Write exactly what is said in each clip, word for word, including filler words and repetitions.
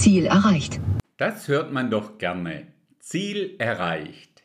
Ziel erreicht. Das hört man doch gerne. Ziel erreicht.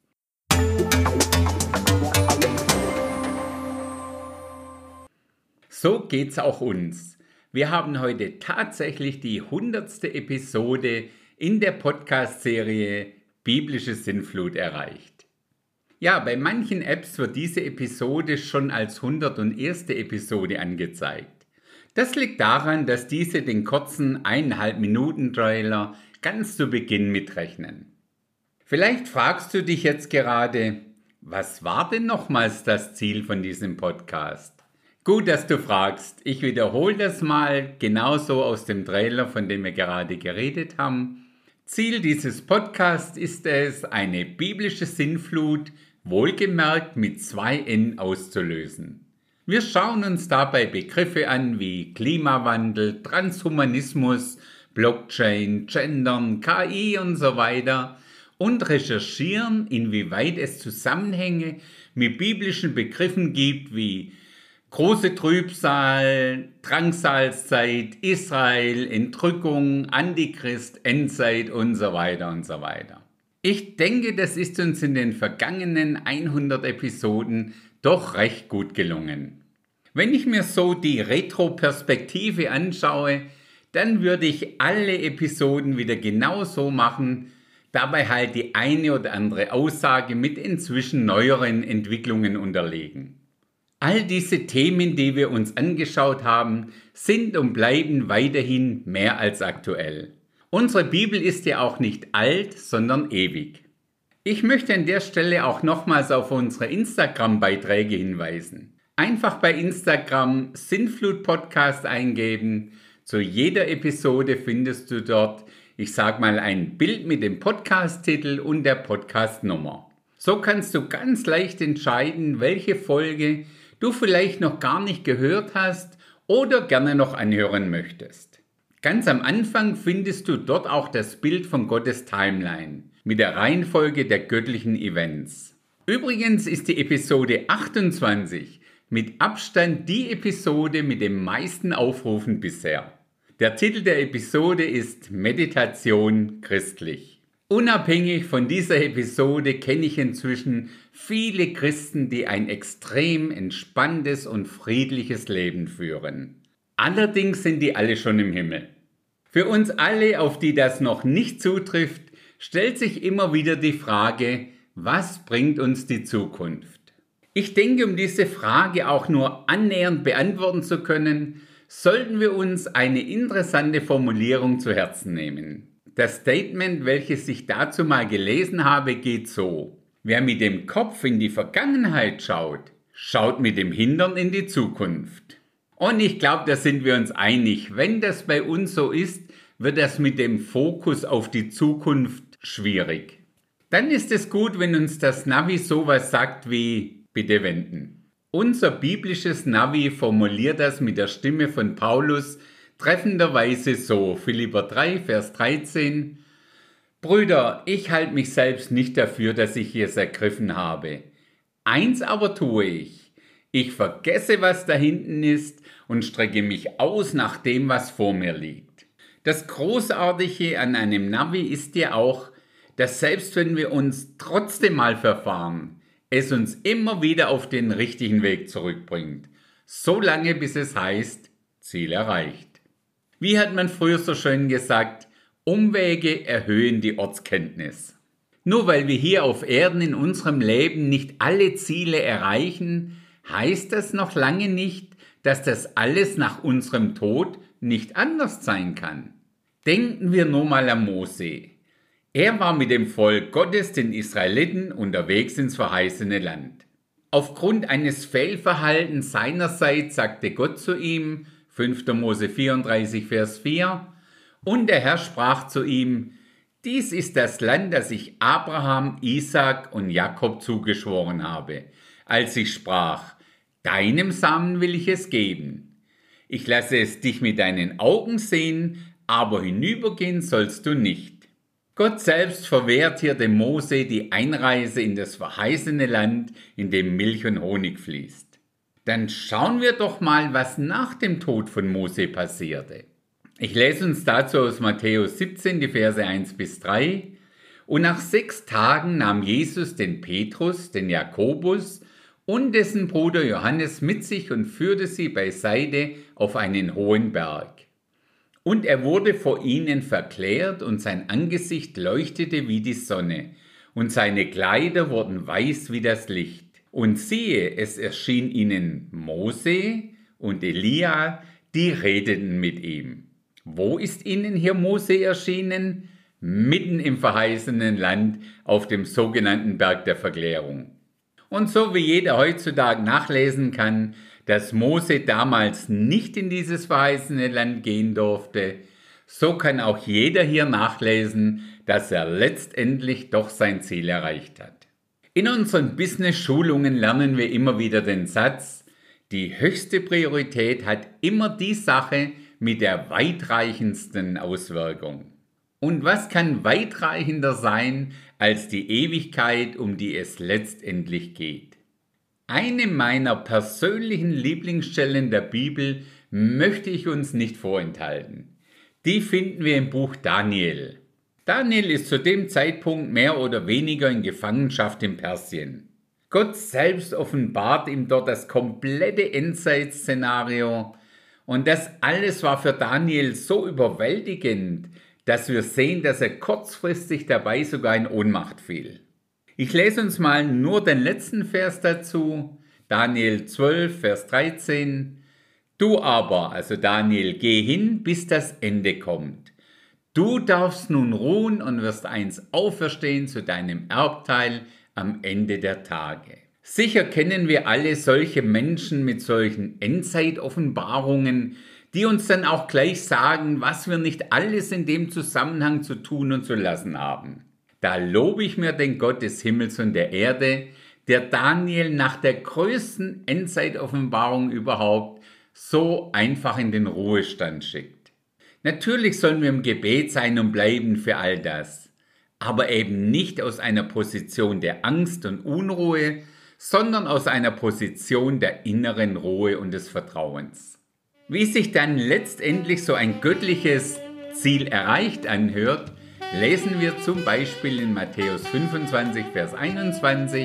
So geht's auch uns. Wir haben heute tatsächlich die hundertste Episode in der Podcast-Serie Biblische Sintflut erreicht. Ja, bei manchen Apps wird diese Episode schon als hunderterste Episode angezeigt. Das liegt daran, dass diese den kurzen eineinhalb Minuten Trailer ganz zu Beginn mitrechnen. Vielleicht fragst du dich jetzt gerade, was war denn nochmals das Ziel von diesem Podcast? Gut, dass du fragst. Ich wiederhole das mal genauso aus dem Trailer, von dem wir gerade geredet haben. Ziel dieses Podcasts ist es, eine biblische Sintflut, wohlgemerkt mit zwei N, auszulösen. Wir schauen uns dabei Begriffe an wie Klimawandel, Transhumanismus, Blockchain, Gendern, K I und so weiter und recherchieren, inwieweit es Zusammenhänge mit biblischen Begriffen gibt wie große Trübsal, Drangsalzzeit, Israel, Entrückung, Antichrist, Endzeit und so weiter und so weiter. Ich denke, das ist uns in den vergangenen hundert Episoden doch recht gut gelungen. Wenn ich mir so die Retro-Perspektive anschaue, dann würde ich alle Episoden wieder genau so machen, dabei halt die eine oder andere Aussage mit inzwischen neueren Entwicklungen unterlegen. All diese Themen, die wir uns angeschaut haben, sind und bleiben weiterhin mehr als aktuell. Unsere Bibel ist ja auch nicht alt, sondern ewig. Ich möchte an der Stelle auch nochmals auf unsere Instagram-Beiträge hinweisen. Einfach bei Instagram Sintflut Podcast eingeben. Zu jeder Episode findest du dort, ich sag mal, ein Bild mit dem Podcast-Titel und der Podcast-Nummer. So kannst du ganz leicht entscheiden, welche Folge du vielleicht noch gar nicht gehört hast oder gerne noch anhören möchtest. Ganz am Anfang findest du dort auch das Bild von Gottes Timeline mit der Reihenfolge der göttlichen Events. Übrigens ist die Episode achtundzwanzig mit Abstand die Episode mit den meisten Aufrufen bisher. Der Titel der Episode ist Meditation christlich. Unabhängig von dieser Episode kenne ich inzwischen viele Christen, die ein extrem entspanntes und friedliches Leben führen. Allerdings sind die alle schon im Himmel. Für uns alle, auf die das noch nicht zutrifft, stellt sich immer wieder die Frage, was bringt uns die Zukunft? Ich denke, um diese Frage auch nur annähernd beantworten zu können, sollten wir uns eine interessante Formulierung zu Herzen nehmen. Das Statement, welches ich dazu mal gelesen habe, geht so: Wer mit dem Kopf in die Vergangenheit schaut, schaut mit dem Hintern in die Zukunft. Und ich glaube, da sind wir uns einig. Wenn das bei uns so ist, wird das mit dem Fokus auf die Zukunft schwierig. Dann ist es gut, wenn uns das Navi sowas sagt wie: Bitte wenden. Unser biblisches Navi formuliert das mit der Stimme von Paulus treffenderweise so, Philipper drei, Vers dreizehn: Brüder, ich halte mich selbst nicht dafür, dass ich es ergriffen habe. Eins aber tue ich: Ich vergesse, was da hinten ist und strecke mich aus nach dem, was vor mir liegt. Das Großartige an einem Navi ist ja auch, dass selbst wenn wir uns trotzdem mal verfahren, es uns immer wieder auf den richtigen Weg zurückbringt. So lange, bis es heißt, Ziel erreicht. Wie hat man früher so schön gesagt, Umwege erhöhen die Ortskenntnis. Nur weil wir hier auf Erden in unserem Leben nicht alle Ziele erreichen, heißt das noch lange nicht, dass das alles nach unserem Tod nicht anders sein kann. Denken wir nur mal an Mose. Er war mit dem Volk Gottes, den Israeliten, unterwegs ins verheißene Land. Aufgrund eines Fehlverhaltens seinerseits sagte Gott zu ihm, fünfter Mose vierunddreißig, Vers vier, und der Herr sprach zu ihm: Dies ist das Land, das ich Abraham, Isaak und Jakob zugeschworen habe, als ich sprach: Deinem Samen will ich es geben. Ich lasse es dich mit deinen Augen sehen, aber hinübergehen sollst du nicht. Gott selbst verwehrt hier dem Mose die Einreise in das verheißene Land, in dem Milch und Honig fließt. Dann schauen wir doch mal, was nach dem Tod von Mose passierte. Ich lese uns dazu aus Matthäus siebzehn, die Verse eins bis drei. Und nach sechs Tagen nahm Jesus den Petrus, den Jakobus und dessen Bruder Johannes mit sich und führte sie beiseite auf einen hohen Berg. Und er wurde vor ihnen verklärt und sein Angesicht leuchtete wie die Sonne und seine Kleider wurden weiß wie das Licht. Und siehe, es erschien ihnen Mose und Elia, die redeten mit ihm. Wo ist ihnen hier Mose erschienen? Mitten im verheißenen Land auf dem sogenannten Berg der Verklärung. Und so wie jeder heutzutage nachlesen kann, dass Mose damals nicht in dieses verheißene Land gehen durfte, so kann auch jeder hier nachlesen, dass er letztendlich doch sein Ziel erreicht hat. In unseren Business-Schulungen lernen wir immer wieder den Satz, die höchste Priorität hat immer die Sache mit der weitreichendsten Auswirkung. Und was kann weitreichender sein als die Ewigkeit, um die es letztendlich geht? Eine meiner persönlichen Lieblingsstellen der Bibel möchte ich uns nicht vorenthalten. Die finden wir im Buch Daniel. Daniel ist zu dem Zeitpunkt mehr oder weniger in Gefangenschaft in Persien. Gott selbst offenbart ihm dort das komplette Endzeitszenario und das alles war für Daniel so überwältigend, dass wir sehen, dass er kurzfristig dabei sogar in Ohnmacht fiel. Ich lese uns mal nur den letzten Vers dazu, Daniel zwölf, Vers dreizehn. Du aber, also Daniel, geh hin, bis das Ende kommt. Du darfst nun ruhen und wirst einst auferstehen zu deinem Erbteil am Ende der Tage. Sicher kennen wir alle solche Menschen mit solchen Endzeitoffenbarungen, die uns dann auch gleich sagen, was wir nicht alles in dem Zusammenhang zu tun und zu lassen haben. Da lobe ich mir den Gott des Himmels und der Erde, der Daniel nach der größten Endzeitoffenbarung überhaupt so einfach in den Ruhestand schickt. Natürlich sollen wir im Gebet sein und bleiben für all das, aber eben nicht aus einer Position der Angst und Unruhe, sondern aus einer Position der inneren Ruhe und des Vertrauens. Wie sich dann letztendlich so ein göttliches Ziel erreicht anhört, lesen wir zum Beispiel in Matthäus fünfundzwanzig, Vers einundzwanzig.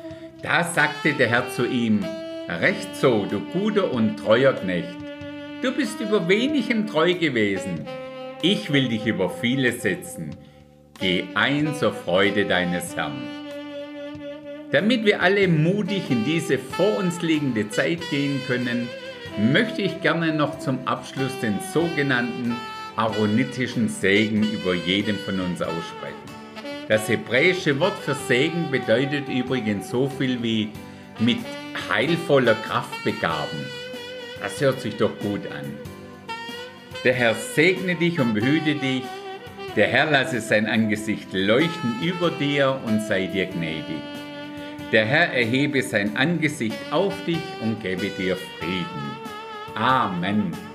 Da sagte der Herr zu ihm, recht so, du guter und treuer Knecht. Du bist über wenigem treu gewesen. Ich will dich über vieles setzen. Geh ein zur Freude deines Herrn. Damit wir alle mutig in diese vor uns liegende Zeit gehen können, möchte ich gerne noch zum Abschluss den sogenannten aaronitischen Segen über jedem von uns aussprechen. Das hebräische Wort für Segen bedeutet übrigens so viel wie mit heilvoller Kraft begaben. Das hört sich doch gut an. Der Herr segne dich und behüte dich. Der Herr lasse sein Angesicht leuchten über dir und sei dir gnädig. Der Herr erhebe sein Angesicht auf dich und gebe dir Frieden. Amen.